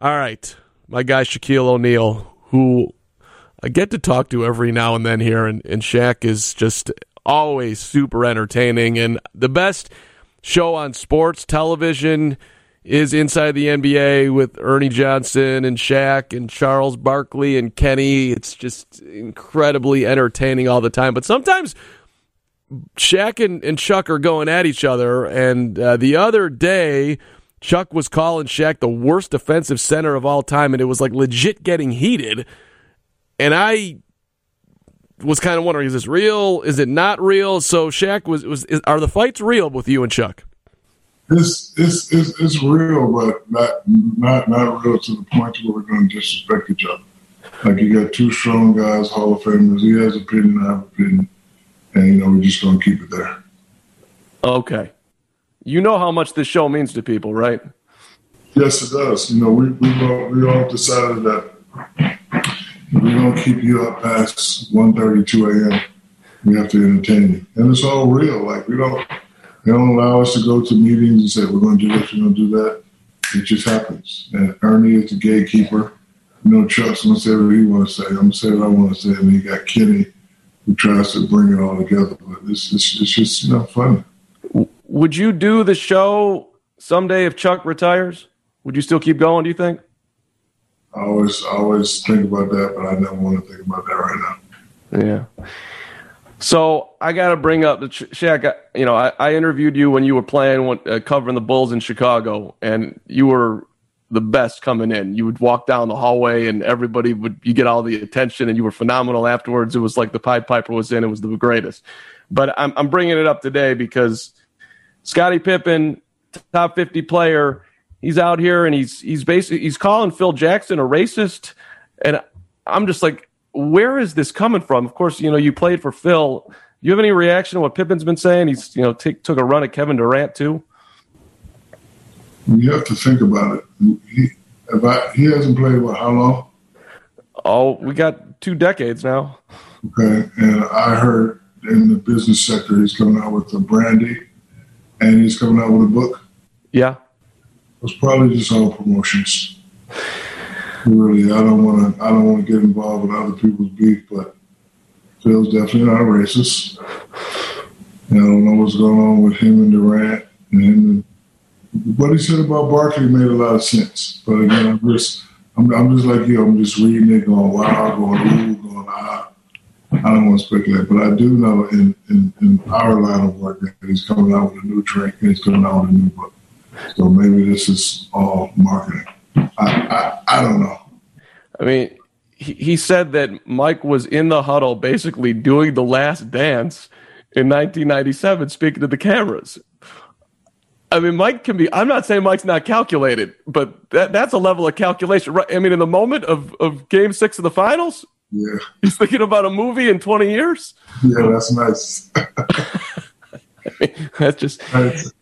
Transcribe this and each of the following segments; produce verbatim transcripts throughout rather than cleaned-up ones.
All right. My guy Shaquille O'Neal, who I get to talk to every now and then here, and, and Shaq is just always super entertaining. And the best show on sports television is Inside the N B A with Ernie Johnson and Shaq and Charles Barkley and Kenny. It's just incredibly entertaining all the time. But sometimes Shaq and, and Chuck are going at each other. And uh, the other day, Chuck was calling Shaq the worst defensive center of all time, and it was like legit getting heated. And I was kind of wondering, is this real? Is it not real? So Shaq, was was is, are the fights real with you and Chuck? It's it's it's, it's real, but not not not real to the point where we're going to disrespect each other. Like, you got two strong guys, Hall of Famers. He has opinion, I have opinion, and you know we're just going to keep it there. Okay. You know how much this show means to people, right? Yes, it does. You know, we we all, we all decided that we don't keep you up past one thirty, two a.m. We have to entertain you, and it's all real. Like, we don't. They don't allow us to go to meetings and say, we're going to do this, we're going to do that. It just happens. And Ernie is the gatekeeper. You know, Chuck's going to say what he wants to say. I'm going to say what I want to say. And you got Kenny, who tries to bring it all together. But it's, it's, it's just, you know, funny. Would you do the show someday if Chuck retires? Would you still keep going, do you think? I always, I always think about that, but I never want to think about that right now. Yeah. So I got to bring up the Shaq. You know, I, I interviewed you when you were playing, uh, covering the Bulls in Chicago, and you were the best coming in. You would walk down the hallway, and everybody would you get all the attention, and you were phenomenal afterwards. It was like the Pied Piper was in. It was the greatest. But I'm I'm bringing it up today because Scottie Pippen, top fifty player, he's out here and he's he's basically he's calling Phil Jackson a racist, and I'm just like, where is this coming from? Of course, you know, you played for Phil. Do you have any reaction to what Pippen's been saying? He's, you know, t- took a run at Kevin Durant, too. You have to think about it. He, if I, he hasn't played, what, how long? Oh, we got two decades now. Okay, and I heard in the business sector he's coming out with a brandy, and he's coming out with a book. Yeah. It's probably just all promotions. Really, I don't want to. I don't want to get involved with other people's beef, but Phil's definitely not a racist. And I don't know what's going on with him and Durant. And him and, what he said about Barkley made a lot of sense. But again, I'm just, I'm, I'm just like you. I'm just reading it, going wow, going ooh, going ah. I don't want to speculate, but I do know in, in, in our line of work that he's coming out with a new drink and he's coming out with a new book. So maybe this is all marketing. I, I, I don't know. I mean, he, he said that Mike was in the huddle basically doing the last dance in nineteen ninety-seven, speaking to the cameras. I mean, Mike can be, I'm not saying Mike's not calculated, but that, that's a level of calculation. Right? I mean, in the moment of, of game six of the finals, yeah, he's thinking about a movie in twenty years. Yeah, that's nice. I mean, that's just... Nice.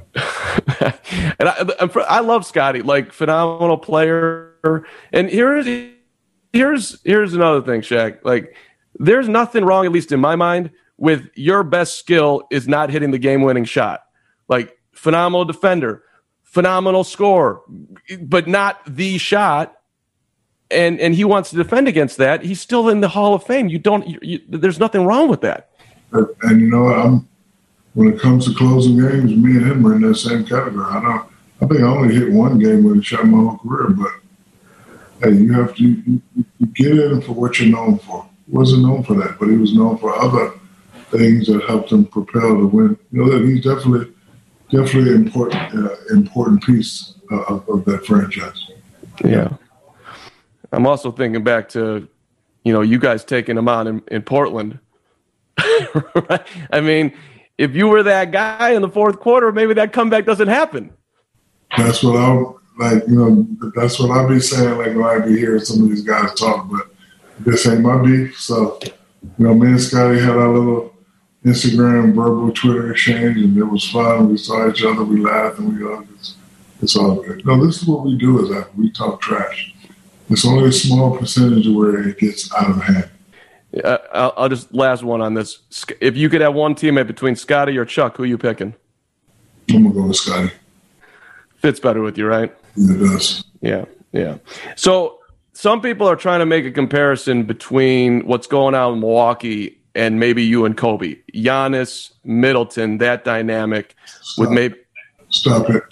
And I, I love Scottie, like phenomenal player. And here's here's here's another thing, Shaq. Like, there's nothing wrong, at least in my mind, with your best skill is not hitting the game-winning shot. Like, phenomenal defender, phenomenal scorer, but not the shot. And and he wants to defend against that. He's still in the Hall of Fame. You don't. You, you, there's nothing wrong with that. And you know what? I'm. When it comes to closing games, me and him are in that same category. I don't. I think I only hit one game with a shot my whole career, but hey, you have to you, you get in for what you're known for. He wasn't known for that, but he was known for other things that helped him propel to win. You know, he's definitely, definitely an important, uh, important piece of, of that franchise. Yeah, I'm also thinking back to, you know, you guys taking him on in, in Portland. Right? I mean, if you were that guy in the fourth quarter, maybe that comeback doesn't happen. That's what I like. You know, that's what I be saying. Like when I be hearing some of these guys talk, but this ain't my beef. So, you know, me and Scottie had our little Instagram, verbal, Twitter exchange, and it was fun. We saw each other, we laughed, and we hugged. It's, it's all good. No, this is what we do: is that we talk trash. It's only a small percentage of where it gets out of hand. Uh, I'll, I'll just last one on this. If you could have one teammate between Scottie or Chuck, who are you picking? I'm gonna go with Scottie. Fits better with you, right? Yeah, it does. Yeah. Yeah. So some people are trying to make a comparison between what's going on in Milwaukee and maybe you and Kobe. Giannis, Middleton, that dynamic Stop. with maybe. Stop it.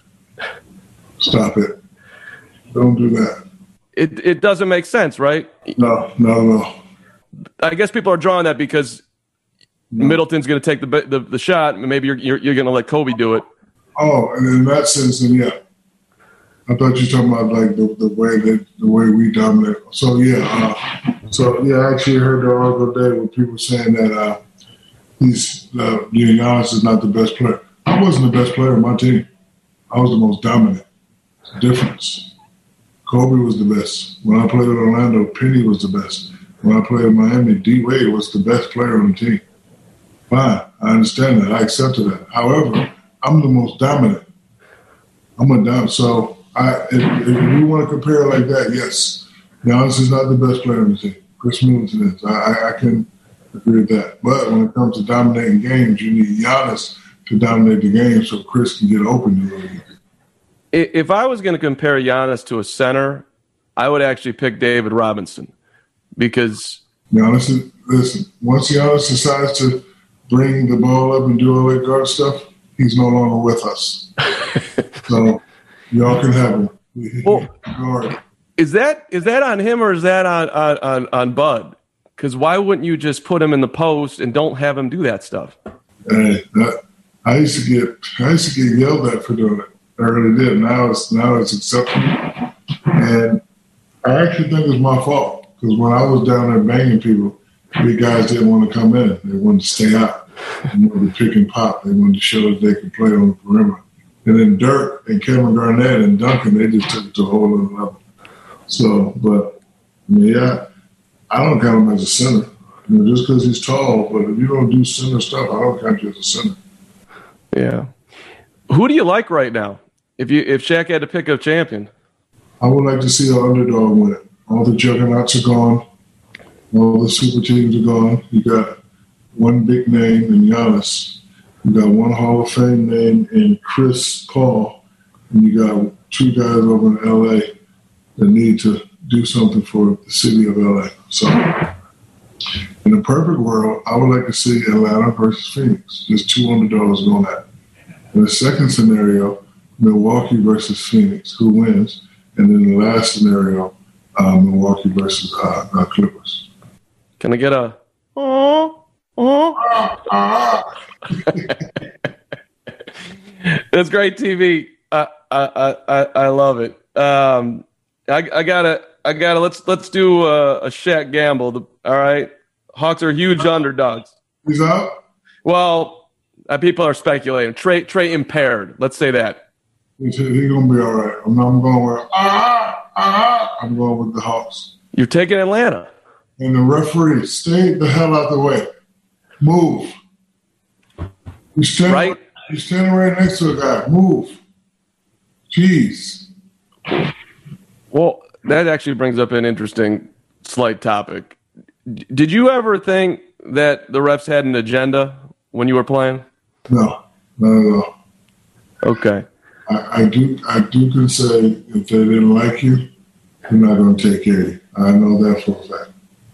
Stop it. Don't do that. It it doesn't make sense, right? No, no, no. I guess people are drawing that because no. Middleton's going to take the, the the shot, and maybe you're you're, you're going to let Kobe do it. Oh, and in that sense, then yeah. I thought you were talking about like the, the way that the way we dominate. So yeah, uh, so yeah, I actually heard the article today with people saying that uh, he's uh, Giannis is not the best player. I wasn't the best player on my team. I was the most dominant. It's a difference. Kobe was the best. When I played with Orlando, Penny was the best. When I played in Miami, D Wade was the best player on the team. Fine, I understand that. I accepted that. However, I'm the most dominant. I'm a dominant. So I, if, if you want to compare it like that, yes. Giannis is not the best player on the team. Chris Middleton is. I, I, I can agree with that. But when it comes to dominating games, you need Giannis to dominate the game so Chris can get open. If I was going to compare Giannis to a center, I would actually pick David Robinson because Giannis is, listen, once Giannis decides to bring the ball up and do all that guard stuff, he's no longer with us. So y'all can have him. Well, guard. Is that is that on him or is that on on, on Bud? Because why wouldn't you just put him in the post and don't have him do that stuff? Hey, that, I used to get I used to get yelled at for doing it. I really did. Now it's now it's acceptable, and I actually think it's my fault because when I was down there banging people, big guys didn't want to come in. They wanted to stay out. They wanted to pick and pop. They wanted to show that they could play on the perimeter. And then Dirk and Kevin Garnett and Duncan, they just took it to a whole other level. So, but yeah, I don't count him as a center. You know, just because he's tall, but if you don't do center stuff, I don't count you as a center. Yeah. Who do you like right now? If you if Shaq had to pick a champion, I would like to see an underdog win it. All the juggernauts are gone. All the super teams are gone. You got one big name in Giannis. You got one Hall of Fame name in Chris Paul. And you got two guys over in L A that need to do something for the city of L A. So in a perfect world, I would like to see Atlanta versus Phoenix. There's two underdogs going at it. In the second scenario, Milwaukee versus Phoenix, who wins? And then the last scenario, uh, Milwaukee versus uh, uh, Clippers. Can I get a oh oh? That's great T V. I I I, I love it. Um, I, I gotta I gotta let's let's do a, a Shaq gamble. All right, Hawks are huge underdogs. He's out. Well, uh, people are speculating. Trey Trey impaired. Let's say that. He's, he's gonna be all right. I'm, I'm going with ah ah. I'm going with the Hawks. You're taking Atlanta. And the referee, stay the hell out the way. Move. You're standing right. You're standing right next to a guy. Move. Jeez. Well, that actually brings up an interesting slight topic. D- did you ever think that the refs had an agenda when you were playing? No, not at all. Okay. I, I do. I do can say if they didn't like you, they're not going to take care of you. I know that for a fact.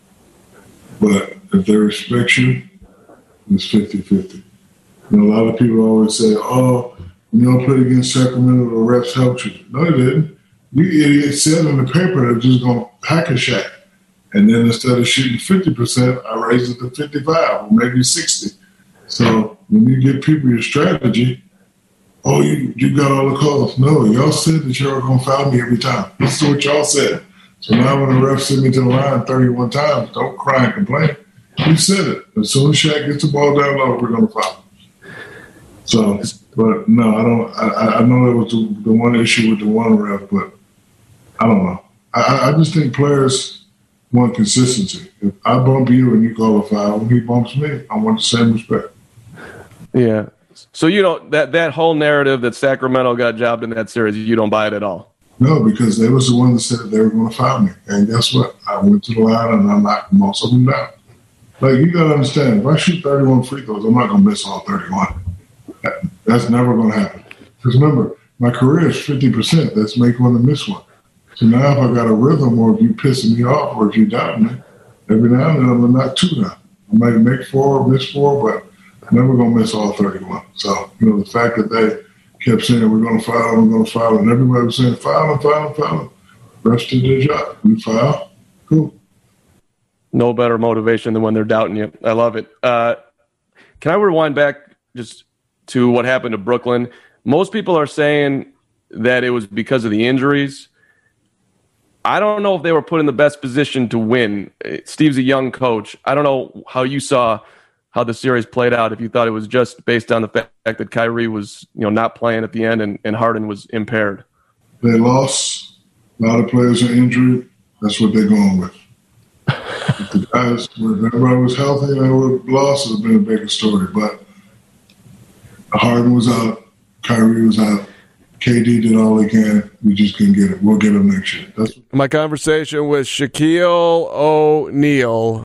But if they respect you, it's fifty-fifty. You know, a lot of people always say, oh, when you all played against Sacramento, the refs helped you. No, they didn't. You idiots said in the paper they're just going to pack a shack. And then instead of shooting fifty percent, I raised it to fifty-five or maybe sixty. So when you give people your strategy, oh, you, you got all the calls. No, y'all said that y'all were going to foul me every time. This is what y'all said. So now when the ref sent me to the line thirty-one times, don't cry and complain. You said it. As soon as Shaq gets the ball down low, we're going to foul him. So, but no, I don't. I, I know that was the, the one issue with the one ref, but I don't know. I, I just think players want consistency. If I bump you and you call a foul, when he bumps me, I want the same respect. Yeah. So you don't that that whole narrative that Sacramento got jobbed in that series, you don't buy it at all. No, because they was the one that said that they were going to foul me, and guess what? I went to the line and I knocked most of them down. Like you got to understand, if I shoot thirty-one free throws, I'm not going to miss all thirty-one. That, that's never going to happen. Because remember, my career is fifty percent. That's make one and miss one. So now if I got a rhythm, or if you pissing me off, or if you're doubting me, every now and then I'm going to knock two down. I might make four, miss four, but I'm never going to miss all thirty-one. So, you know, the fact that they kept saying, we're going to foul, we're going to foul, and everybody was saying, foul him, foul him, foul him. Rest did their job. We foul. Cool. No better motivation than when they're doubting you. I love it. Uh, can I rewind back just to what happened to Brooklyn? Most people are saying that it was because of the injuries. I don't know if they were put in the best position to win. Steve's a young coach. I don't know how you saw how the series played out, if you thought it was just based on the fact that Kyrie was, you know, not playing at the end and, and Harden was impaired. They lost. A lot of players are injured. That's what they're going with. If the guys, if everybody was healthy and they would have lost, it would have been a bigger story. But Harden was out. Kyrie was out. K D did all he can. We just couldn't get it. We'll get him next year. That's my conversation with Shaquille O'Neal.